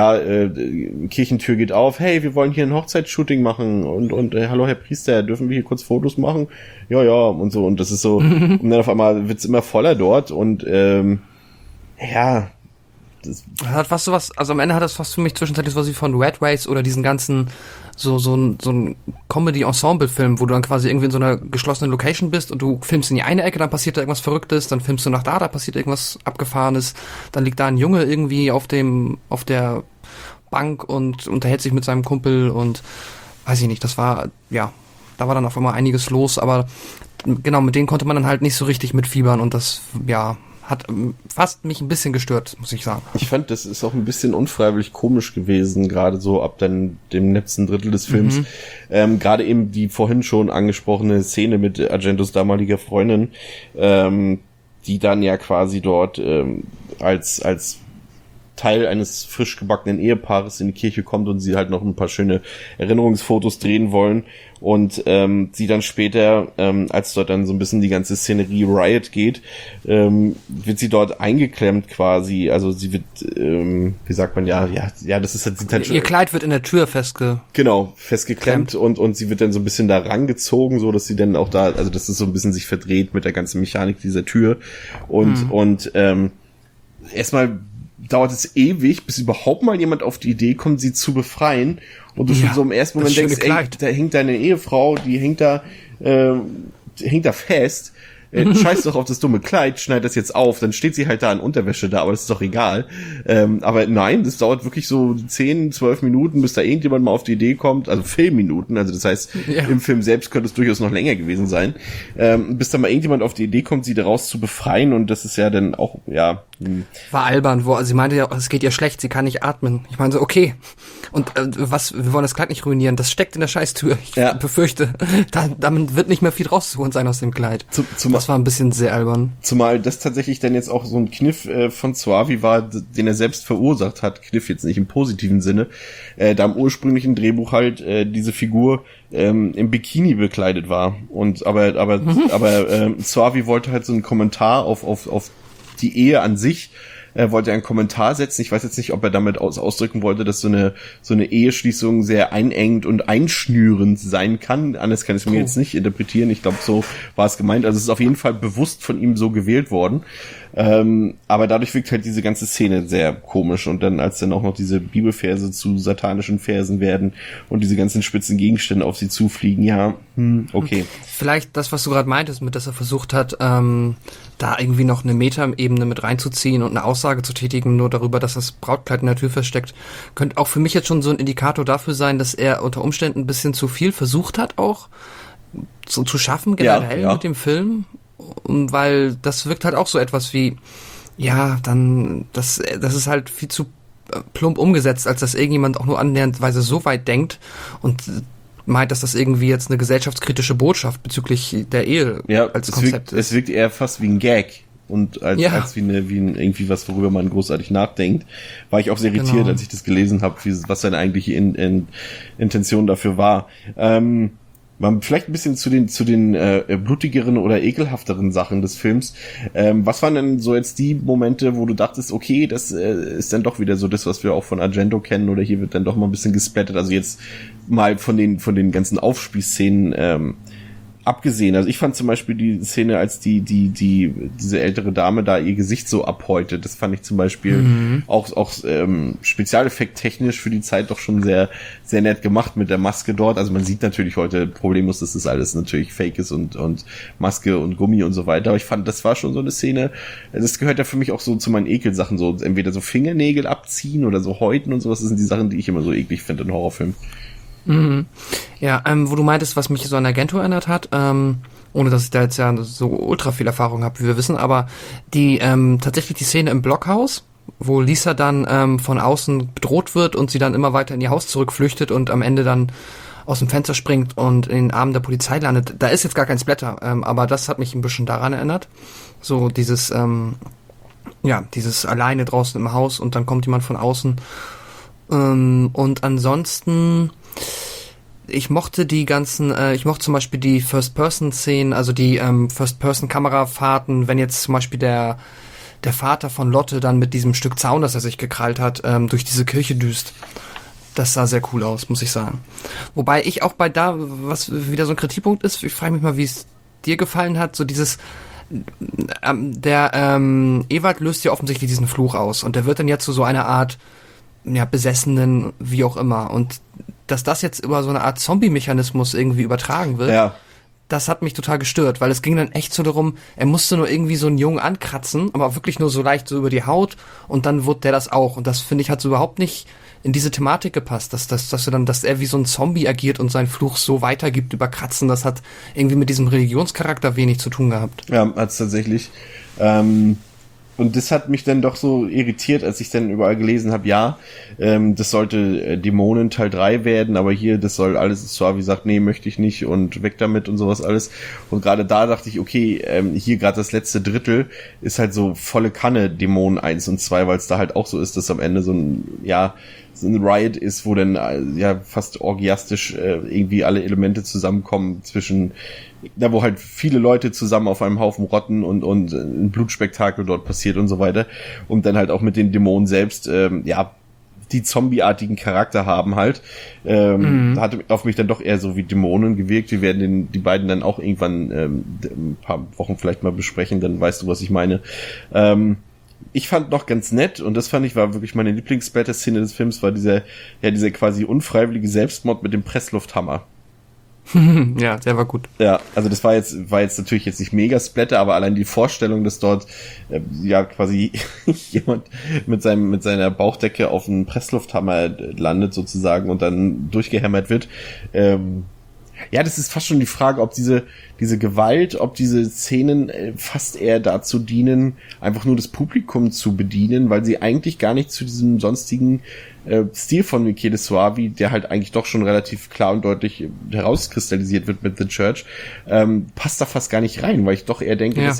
Kirchentür geht auf, hey, wir wollen hier ein Hochzeitsshooting machen und hallo Herr Priester, dürfen wir hier kurz Fotos machen? Ja, und so, und das ist so, und dann auf einmal wird's immer voller dort und das hat fast sowas, also am Ende hat das fast für mich zwischenzeitlich was wie von Red Race oder diesen ganzen so ein Comedy-Ensemble-Film, wo du dann quasi irgendwie in so einer geschlossenen Location bist und du filmst in die eine Ecke, dann passiert da irgendwas Verrücktes, dann filmst du nach da passiert irgendwas Abgefahrenes, dann liegt da ein Junge irgendwie auf der Bank und unterhält sich mit seinem Kumpel und weiß ich nicht, das war, da war dann auf einmal einiges los, aber genau, mit denen konnte man dann halt nicht so richtig mitfiebern und das, hat fast mich ein bisschen gestört, muss ich sagen. Ich fand, das ist auch ein bisschen unfreiwillig komisch gewesen, gerade so ab dann dem letzten Drittel des Films. Gerade eben die vorhin schon angesprochene Szene mit Argentos damaliger Freundin, die dann ja quasi dort als Teil eines frisch gebackenen Ehepaares in die Kirche kommt und sie halt noch ein paar schöne Erinnerungsfotos drehen wollen und sie dann später, als dort dann so ein bisschen die ganze Szenerie Riot geht, wird sie dort eingeklemmt quasi, also sie wird, wie sagt man, ja, das ist halt, sieht halt Ihr Kleid wird in der Tür festgeklemmt und sie wird dann so ein bisschen da rangezogen, so dass sie dann auch da, also dass es so ein bisschen sich verdreht mit der ganzen Mechanik dieser Tür und erstmal dauert es ewig, bis überhaupt mal jemand auf die Idee kommt, sie zu befreien. Und du schon so im ersten Moment denkst, ey, da hängt deine Ehefrau, die hängt da fest. Scheiß doch auf das dumme Kleid, schneid das jetzt auf, dann steht sie halt da in Unterwäsche da, aber das ist doch egal. Aber nein, das dauert wirklich so 10, 12 Minuten, bis da irgendjemand mal auf die Idee kommt, also Filmminuten, also das heißt, im Film selbst könnte es durchaus noch länger gewesen sein, bis da mal irgendjemand auf die Idee kommt, sie daraus zu befreien und das ist ja dann auch, ja. War albern, sie meinte ja, es geht ihr schlecht, sie kann nicht atmen. Ich meine so, okay. Und wir wollen das Kleid nicht ruinieren, das steckt in der Scheißtür. Ich befürchte, damit wird nicht mehr viel rauszuholen sein aus dem Kleid. Das war ein bisschen sehr albern. Zumal das tatsächlich dann jetzt auch so ein Kniff von Soavi war, den er selbst verursacht hat. Kniff jetzt nicht im positiven Sinne. Da im ursprünglichen Drehbuch halt diese Figur im Bikini bekleidet war. Aber Soavi wollte halt so einen Kommentar auf die Ehe an sich, wollte einen Kommentar setzen. Ich weiß jetzt nicht, ob er damit ausdrücken wollte, dass so eine Eheschließung sehr einengend und einschnürend sein kann. Anders kann ich es mir jetzt nicht interpretieren. Ich glaube, so war es gemeint. Also es ist auf jeden Fall bewusst von ihm so gewählt worden. Aber dadurch wirkt halt diese ganze Szene sehr komisch. Und dann, als dann auch noch diese Bibelverse zu satanischen Versen werden und diese ganzen spitzen Gegenstände auf sie zufliegen, okay. Vielleicht das, was du gerade meintest, mit dass er versucht hat, da irgendwie noch eine Metaebene mit reinzuziehen und eine Aussage zu tätigen, nur darüber, dass das Brautkleid in der Tür versteckt, könnte auch für mich jetzt schon so ein Indikator dafür sein, dass er unter Umständen ein bisschen zu viel versucht hat, auch so zu schaffen generell mit dem Film. Weil das wirkt halt auch so etwas wie, das ist halt viel zu plump umgesetzt, als dass irgendjemand auch nur annäherndweise so weit denkt und meint, dass das irgendwie jetzt eine gesellschaftskritische Botschaft bezüglich der Ehe als Konzept ist. Es wirkt eher fast wie ein Gag und als wie irgendwie was, worüber man großartig nachdenkt. War ich auch sehr irritiert, als ich das gelesen habe, was seine eigentliche Intention dafür war. Vielleicht ein bisschen zu den blutigeren oder ekelhafteren Sachen des Films. Was waren denn so jetzt die Momente, wo du dachtest, okay, das ist dann doch wieder so das, was wir auch von Argento kennen, oder hier wird dann doch mal ein bisschen gesplattet. Also jetzt mal von den ganzen Aufspießszenen abgesehen. Also ich fand zum Beispiel die Szene, als diese ältere Dame da ihr Gesicht so abhäutet, das fand ich zum Beispiel auch Spezialeffekt technisch für die Zeit doch schon sehr, sehr nett gemacht mit der Maske dort. Also man sieht natürlich heute problemlos, dass das alles natürlich Fake ist und Maske und Gummi und so weiter. Aber ich fand, das war schon so eine Szene, das gehört ja für mich auch so zu meinen Ekelsachen, so entweder so Fingernägel abziehen oder so häuten und sowas. Das sind die Sachen, die ich immer so eklig finde in Horrorfilmen. Ja, wo du meintest, was mich so an Argento erinnert hat, ohne dass ich da jetzt ja so ultra viel Erfahrung habe, wie wir wissen, aber tatsächlich die Szene im Blockhaus, wo Lisa dann von außen bedroht wird und sie dann immer weiter in ihr Haus zurückflüchtet und am Ende dann aus dem Fenster springt und in den Armen der Polizei landet. Da ist jetzt gar kein Splatter, aber das hat mich ein bisschen daran erinnert. So dieses alleine draußen im Haus und dann kommt jemand von außen. Und ansonsten, ich mochte zum Beispiel die First-Person-Szenen, also die First-Person-Kamerafahrten, wenn jetzt zum Beispiel der Vater von Lotte dann mit diesem Stück Zaun, das er sich gekrallt hat, durch diese Kirche düst. Das sah sehr cool aus, muss ich sagen. Wobei ich auch was wieder so ein Kritikpunkt ist, ich frage mich mal, wie es dir gefallen hat, so dieses, Ewald löst ja offensichtlich diesen Fluch aus und der wird dann ja zu so einer Art Besessenen, wie auch immer. Und dass das jetzt über so eine Art Zombie-Mechanismus irgendwie übertragen wird, das hat mich total gestört, weil es ging dann echt so darum, er musste nur irgendwie so einen Jungen ankratzen, aber wirklich nur so leicht so über die Haut und dann wurde der das auch. Und das, finde ich, hat so überhaupt nicht in diese Thematik gepasst, dass er wie so ein Zombie agiert und seinen Fluch so weitergibt über Kratzen. Das hat irgendwie mit diesem Religionscharakter wenig zu tun gehabt. Ja, hat's tatsächlich. Und das hat mich dann doch so irritiert, als ich dann überall gelesen habe, ja, das sollte Dämonen Teil 3 werden, aber hier, das soll alles, Soavi sagt, nee, möchte ich nicht und weg damit und sowas alles. Und gerade da dachte ich, okay, hier gerade das letzte Drittel ist halt so volle Kanne Dämonen 1 und 2, weil es da halt auch so ist, dass am Ende so ein Riot ist, wo dann fast orgiastisch irgendwie alle Elemente zusammenkommen zwischen, da wo halt viele Leute zusammen auf einem Haufen rotten und ein Blutspektakel dort passiert und so weiter. Und dann halt auch mit den Dämonen selbst, die zombieartigen Charakter haben halt. Hat auf mich dann doch eher so wie Dämonen gewirkt. Wir werden die beiden dann auch irgendwann ein paar Wochen vielleicht mal besprechen, dann weißt du, was ich meine. Ich fand noch ganz nett, und das fand ich war wirklich meine Lieblings-Splatter-Szene des Films, war dieser quasi unfreiwillige Selbstmord mit dem Presslufthammer. Ja, der war gut. Ja, also das war jetzt natürlich jetzt nicht mega Splatter, aber allein die Vorstellung, dass dort quasi jemand mit seiner Bauchdecke auf einen Presslufthammer landet sozusagen und dann durchgehämmert wird. Das ist fast schon die Frage, ob diese Gewalt, ob diese Szenen fast eher dazu dienen, einfach nur das Publikum zu bedienen, weil sie eigentlich gar nicht zu diesem sonstigen Stil von Michele Soavi, der halt eigentlich doch schon relativ klar und deutlich herauskristallisiert wird mit The Church, passt da fast gar nicht rein, weil ich doch eher denke, dass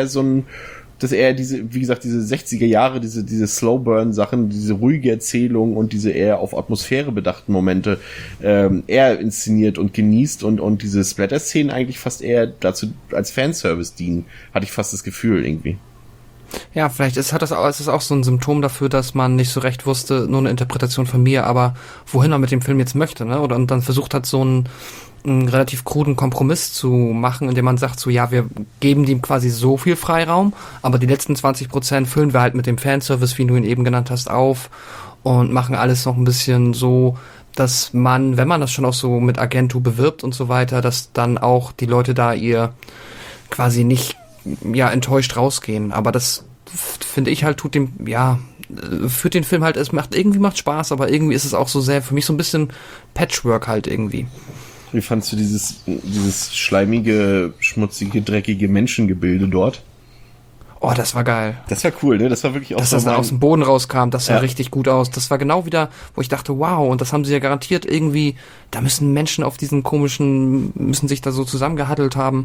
er diese, wie gesagt, diese 60er Jahre, diese Slow-Burn-Sachen, diese ruhige Erzählung und diese eher auf Atmosphäre bedachten Momente eher inszeniert und genießt und diese Splatter-Szenen eigentlich fast eher dazu als Fanservice dienen, hatte ich fast das Gefühl irgendwie. Ja, vielleicht ist es auch so ein Symptom dafür, dass man nicht so recht wusste, nur eine Interpretation von mir, aber wohin man mit dem Film jetzt möchte, ne? Und dann versucht hat, so einen relativ kruden Kompromiss zu machen, indem man sagt, so, ja, wir geben dem quasi so viel Freiraum, aber die letzten 20% füllen wir halt mit dem Fanservice, wie du ihn eben genannt hast, auf und machen alles noch ein bisschen so, dass man, wenn man das schon auch so mit Argento bewirbt und so weiter, dass dann auch die Leute da ihr quasi nicht enttäuscht rausgehen. Aber das finde ich halt führt den Film halt, macht Spaß, aber irgendwie ist es auch so sehr, für mich so ein bisschen Patchwork halt irgendwie. Wie fandst du dieses schleimige, schmutzige, dreckige Menschengebilde dort? Oh, das war geil. Das war cool, ne? Das war wirklich auch dass das aus dem Boden rauskam, das sah richtig gut aus. Das war genau wieder, wo ich dachte, wow, und das haben sie ja garantiert irgendwie, da müssen Menschen auf diesen müssen sich da so zusammengehaddelt haben.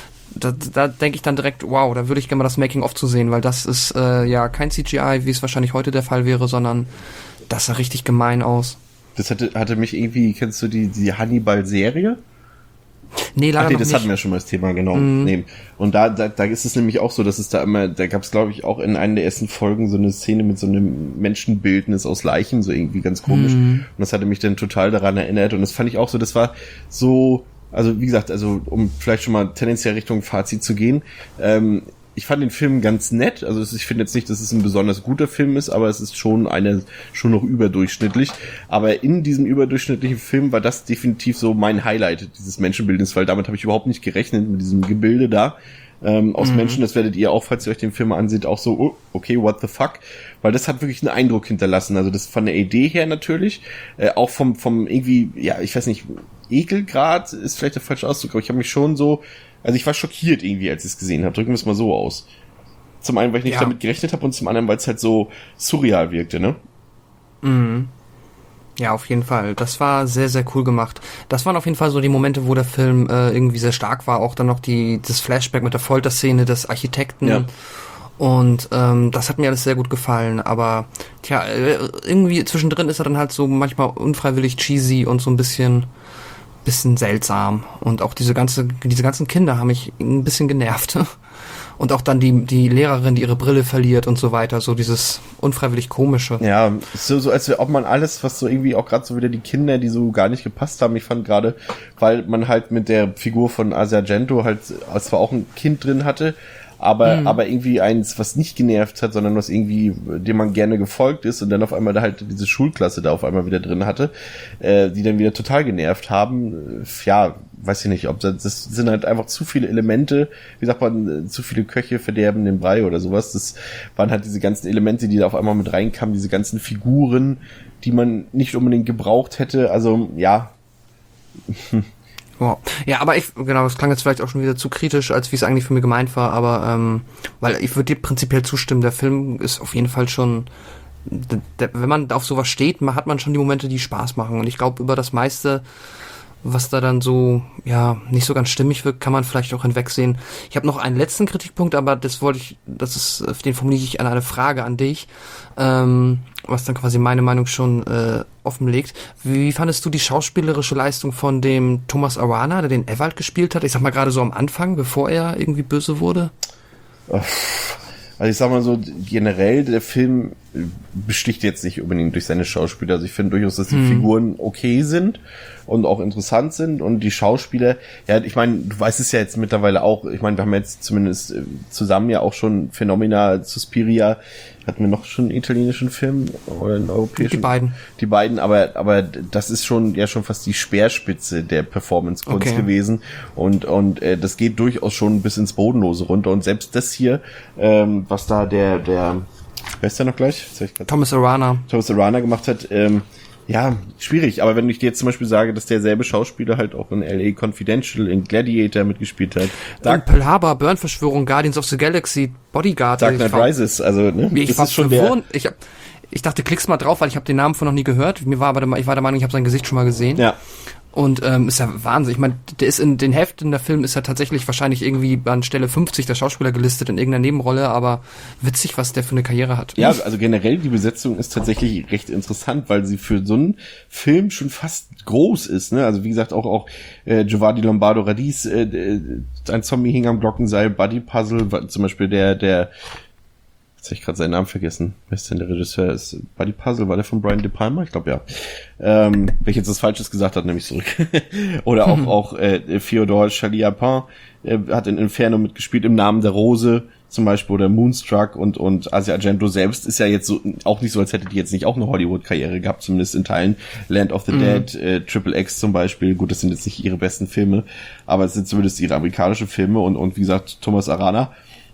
Da denke ich dann direkt, wow, da würde ich gerne mal das Making-of zu sehen, weil das ist kein CGI, wie es wahrscheinlich heute der Fall wäre, sondern das sah richtig gemein aus. Das hatte mich irgendwie, kennst du die Hannibal-Serie? Nee, leider nicht. Das hatten wir schon mal das Thema, genau. Nee. Und da ist es nämlich auch so, dass es da gab es, glaube ich, auch in einer der ersten Folgen so eine Szene mit so einem Menschenbildnis aus Leichen, so irgendwie ganz komisch. Und das hatte mich dann total daran erinnert. Und das fand ich auch so, das war so, also wie gesagt, um vielleicht schon mal tendenziell Richtung Fazit zu gehen, ich fand den Film ganz nett, also ich finde jetzt nicht, dass es ein besonders guter Film ist, aber es ist schon noch überdurchschnittlich, aber in diesem überdurchschnittlichen Film war das definitiv so mein Highlight, dieses Menschenbildnis, weil damit habe ich überhaupt nicht gerechnet, mit diesem Gebilde da, aus Menschen, das werdet ihr auch, falls ihr euch den Film ansieht, auch so, oh, okay, what the fuck, weil das hat wirklich einen Eindruck hinterlassen, also das von der Idee her natürlich, auch vom irgendwie, ich weiß nicht, Ekelgrad ist vielleicht der falsche Ausdruck, aber ich habe mich schon so, also ich war schockiert irgendwie, als ich es gesehen habe. Drücken wir es mal so aus. Zum einen, weil ich nicht damit gerechnet habe und zum anderen, weil es halt so surreal wirkte, ne? Mhm. Ja, auf jeden Fall. Das war sehr, sehr cool gemacht. Das waren auf jeden Fall so die Momente, wo der Film irgendwie sehr stark war. Auch dann noch das Flashback mit der Folterszene des Architekten. Ja. Und das hat mir alles sehr gut gefallen. Aber irgendwie zwischendrin ist er dann halt so manchmal unfreiwillig cheesy und so ein bisschen seltsam. Und auch diese ganzen Kinder haben mich ein bisschen genervt. Und auch dann die Lehrerin, die ihre Brille verliert und so weiter. So dieses unfreiwillig Komische. Ja, so als ob man alles, was so irgendwie auch gerade so wieder die Kinder, die so gar nicht gepasst haben. Ich fand gerade, weil man halt mit der Figur von Asia Argento halt zwar auch ein Kind drin hatte, aber irgendwie eins, was nicht genervt hat, sondern was irgendwie, dem man gerne gefolgt ist und dann auf einmal da halt diese Schulklasse da auf einmal wieder drin hatte, die dann wieder total genervt haben. Weiß ich nicht, ob das sind halt einfach zu viele Elemente, wie sagt man, zu viele Köche verderben den Brei oder sowas. Das waren halt diese ganzen Elemente, die da auf einmal mit reinkamen, diese ganzen Figuren, die man nicht unbedingt gebraucht hätte. Also, Wow. Ja, aber das klang jetzt vielleicht auch schon wieder zu kritisch, als wie es eigentlich für mich gemeint war, aber weil ich würde dir prinzipiell zustimmen, der Film ist auf jeden Fall schon, wenn man auf sowas steht, hat man schon die Momente, die Spaß machen, und ich glaube, über das meiste, was da dann so, ja, nicht so ganz stimmig wirkt, kann man vielleicht auch hinwegsehen. Ich habe noch einen letzten Kritikpunkt, aber den formuliere ich an eine Frage an dich, was dann quasi meine Meinung schon offenlegt. Wie fandest du die schauspielerische Leistung von dem Thomas Arana, der den Ewald gespielt hat? Ich sag mal gerade so am Anfang, bevor er irgendwie böse wurde. Also ich sag mal so, generell, der Film besticht jetzt nicht unbedingt durch seine Schauspieler. Also ich finde durchaus, dass die Figuren okay sind und auch interessant sind, und die Schauspieler, ja, ich meine, du weißt es ja jetzt mittlerweile auch, ich meine, wir haben jetzt zumindest zusammen ja auch schon Phenomena, Suspiria, hatten wir noch schon einen italienischen Film oder einen europäischen? Die beiden, aber das ist schon fast die Speerspitze der Performance-Kunst gewesen, und das geht durchaus schon bis ins Bodenlose runter, und selbst das hier, was da wer ist der noch gleich? Thomas Arana gemacht hat, ja, schwierig, aber wenn ich dir jetzt zum Beispiel sage, dass derselbe Schauspieler halt auch in L.A. Confidential, in Gladiator mitgespielt hat. Pearl Harbor, Burn-Verschwörung, Guardians of the Galaxy, Bodyguard. Dark Knight Rises, also, ne? Ich war schon verwirrt. Ich dachte, klick's mal drauf, weil ich habe den Namen von noch nie gehört. Ich war der Meinung, ich habe sein Gesicht schon mal gesehen. Ja. Und ist ja Wahnsinn. Ich meine, der ist in den Heften, der Film ist ja tatsächlich wahrscheinlich irgendwie an Stelle 50 der Schauspieler gelistet in irgendeiner Nebenrolle, aber witzig, was der für eine Karriere hat. Ja, also generell die Besetzung ist tatsächlich recht interessant, weil sie für so einen Film schon fast groß ist, ne? Also wie gesagt, auch Giovanni Lombardo Radice, ein Zombie hing am Glockenseil, Buddy Puzzle, zum Beispiel der jetzt habe ich gerade seinen Namen vergessen. Wer ist denn der Regisseur? Ist Buddy Puzzle, war der von Brian De Palma? Ich glaube, ja. Wenn ich jetzt was Falsches gesagt habe, nehme ich zurück. Oder auch Fyodor Chaliapin hat in Inferno mitgespielt, im Namen der Rose zum Beispiel, oder Moonstruck, und Asia Argento selbst ist ja jetzt so auch nicht so, als hätte die jetzt nicht auch eine Hollywood-Karriere gehabt, zumindest in Teilen. Land of the Dead, Triple X zum Beispiel, gut, das sind jetzt nicht ihre besten Filme, aber es sind zumindest ihre amerikanischen Filme, und wie gesagt, Thomas Arana,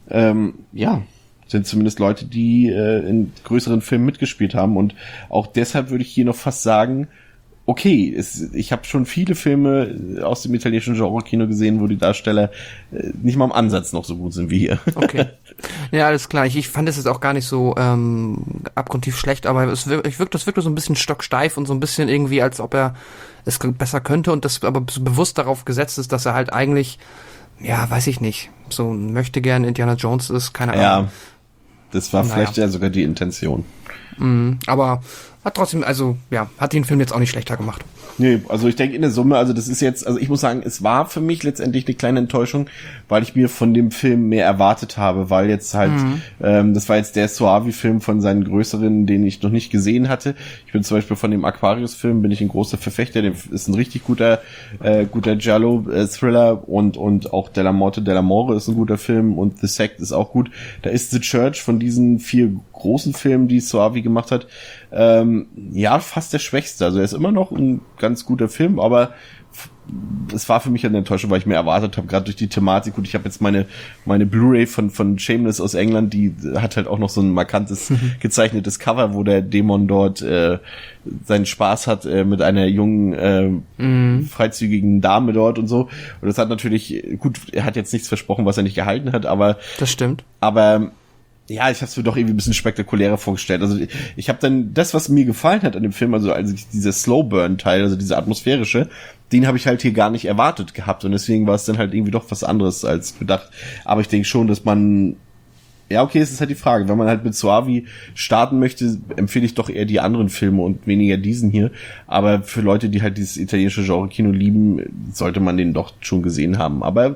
sind zumindest Leute, die in größeren Filmen mitgespielt haben, und auch deshalb würde ich hier noch fast sagen, okay, ich habe schon viele Filme aus dem italienischen Genre-Kino gesehen, wo die Darsteller nicht mal im Ansatz noch so gut sind wie hier. Okay. Ja, alles klar. Ich fand es jetzt auch gar nicht so abgrundtief schlecht, aber das wirkte so ein bisschen stocksteif und so ein bisschen irgendwie, als ob er es besser könnte, und das aber so bewusst darauf gesetzt ist, dass er halt eigentlich, ja, weiß ich nicht, so möchte gern Indiana Jones ist, keine Ahnung. Ja. Das war vielleicht ja sogar die Intention. Aber hat trotzdem, also ja, hat den Film jetzt auch nicht schlechter gemacht. Nee, also ich denke in der Summe, also das ist jetzt, also ich muss sagen, es war für mich letztendlich eine kleine Enttäuschung, weil ich mir von dem Film mehr erwartet habe, weil jetzt halt, das war jetzt der Soavi-Film von seinen größeren, den ich noch nicht gesehen hatte. Ich bin zum Beispiel von dem Aquarius-Film, bin ich ein großer Verfechter, der ist ein richtig guter Giallo-Thriller, und auch Della Morte dell'Amore ist ein guter Film, und The Sect ist auch gut. Da ist The Church von diesen 4 großen Filmen, die Soavi gemacht hat, fast der schwächste. Also er ist immer noch ein ganz guter Film, aber es war für mich eine Enttäuschung, weil ich mehr erwartet habe, gerade durch die Thematik. Und ich habe jetzt meine Blu-ray von Shameless aus England, die hat halt auch noch so ein markantes gezeichnetes Cover, wo der Dämon dort seinen Spaß hat mit einer jungen, freizügigen Dame dort und so. Und das hat natürlich, gut, er hat jetzt nichts versprochen, was er nicht gehalten hat, aber das stimmt. Aber ja, ich habe es mir doch irgendwie ein bisschen spektakulärer vorgestellt. Also ich habe dann das, was mir gefallen hat an dem Film, also dieser Slow-Burn-Teil, also dieser atmosphärische, den habe ich halt hier gar nicht erwartet gehabt, und deswegen war es dann halt irgendwie doch was anderes als gedacht. Aber ich denke schon, dass man, ja okay, es ist halt die Frage, wenn man halt mit Soavi starten möchte, empfehle ich doch eher die anderen Filme und weniger diesen hier. Aber für Leute, die halt dieses italienische Genre-Kino lieben, sollte man den doch schon gesehen haben. Aber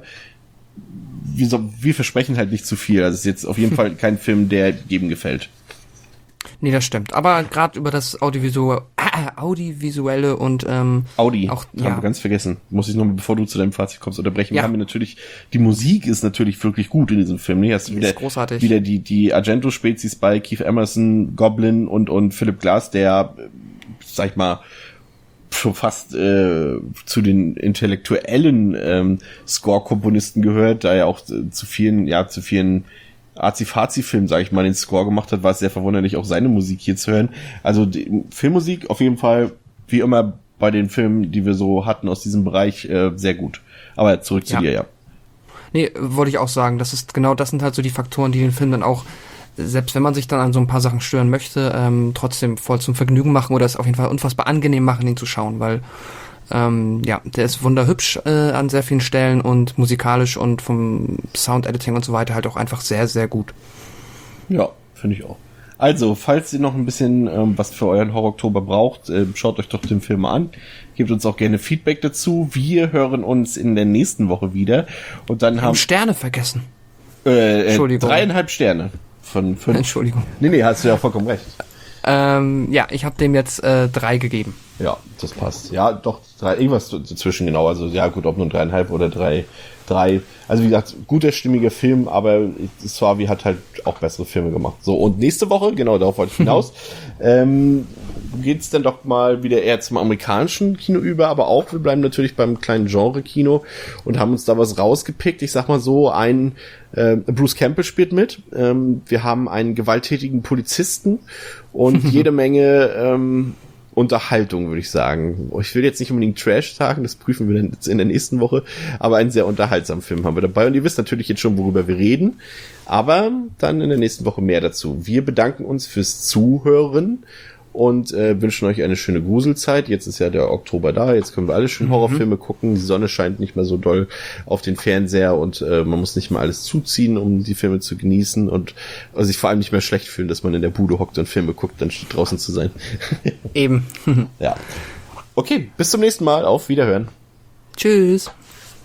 wir versprechen halt nicht zu viel. Also es ist jetzt auf jeden Fall kein Film, der jedem gefällt. Nee, das stimmt. Aber gerade über das Audiovisuelle und Audi, auch, haben wir ganz vergessen. Muss ich noch mal, bevor du zu deinem Fazit kommst, unterbrechen. Wir haben wir natürlich, die Musik ist natürlich wirklich gut in diesem Film. Hast du wieder die Argento-Spezies bei Keith Emerson, Goblin und Philip Glass, der, sag ich mal, schon fast zu den intellektuellen Score-Komponisten gehört, da er auch zu vielen Azi-Fazi-Filmen, sag ich mal, den Score gemacht hat, war es sehr verwunderlich, auch seine Musik hier zu hören. Also die Filmmusik auf jeden Fall, wie immer, bei den Filmen, die wir so hatten aus diesem Bereich, sehr gut. Aber zurück zu dir, ja. Nee, wollte ich auch sagen, das sind halt so die Faktoren, die den Film dann auch, selbst wenn man sich dann an so ein paar Sachen stören möchte, trotzdem voll zum Vergnügen machen oder es auf jeden Fall unfassbar angenehm machen, ihn zu schauen, weil der ist wunderhübsch an sehr vielen Stellen und musikalisch und vom Sound-Editing und so weiter halt auch einfach sehr, sehr gut. Ja, finde ich auch. Also, falls ihr noch ein bisschen was für euren Horror-Oktober braucht, schaut euch doch den Film mal an. Gebt uns auch gerne Feedback dazu. Wir hören uns in der nächsten Woche wieder. Und dann haben Sterne vergessen. Entschuldigung. 3,5 Sterne von 5. Entschuldigung. Nee, hast du ja vollkommen recht. Ich habe dem jetzt 3 gegeben. Ja, das passt. Ja, doch, 3, irgendwas dazwischen, genau. Also, ja, gut, ob nun 3,5 oder 3. Also, wie gesagt, guter, stimmiger Film, aber Soavi hat halt auch bessere Filme gemacht. So, und nächste Woche, genau, darauf wollte ich hinaus, geht's dann doch mal wieder eher zum amerikanischen Kino über, aber auch, wir bleiben natürlich beim kleinen Genre-Kino und haben uns da was rausgepickt. Ich sag mal so, Bruce Campbell spielt mit. Wir haben einen gewalttätigen Polizisten und jede Menge Unterhaltung, würde ich sagen. Ich will jetzt nicht unbedingt Trash sagen, das prüfen wir dann jetzt in der nächsten Woche, aber einen sehr unterhaltsamen Film haben wir dabei und ihr wisst natürlich jetzt schon, worüber wir reden, aber dann in der nächsten Woche mehr dazu. Wir bedanken uns fürs Zuhören und wünschen euch eine schöne Gruselzeit. Jetzt ist ja der Oktober da, jetzt können wir alle schön Horrorfilme gucken. Die Sonne scheint nicht mehr so doll auf den Fernseher und man muss nicht mehr alles zuziehen, um die Filme zu genießen und sich vor allem nicht mehr schlecht fühlen, dass man in der Bude hockt und Filme guckt, dann draußen zu sein. Eben. Ja. Okay, bis zum nächsten Mal. Auf Wiederhören. Tschüss.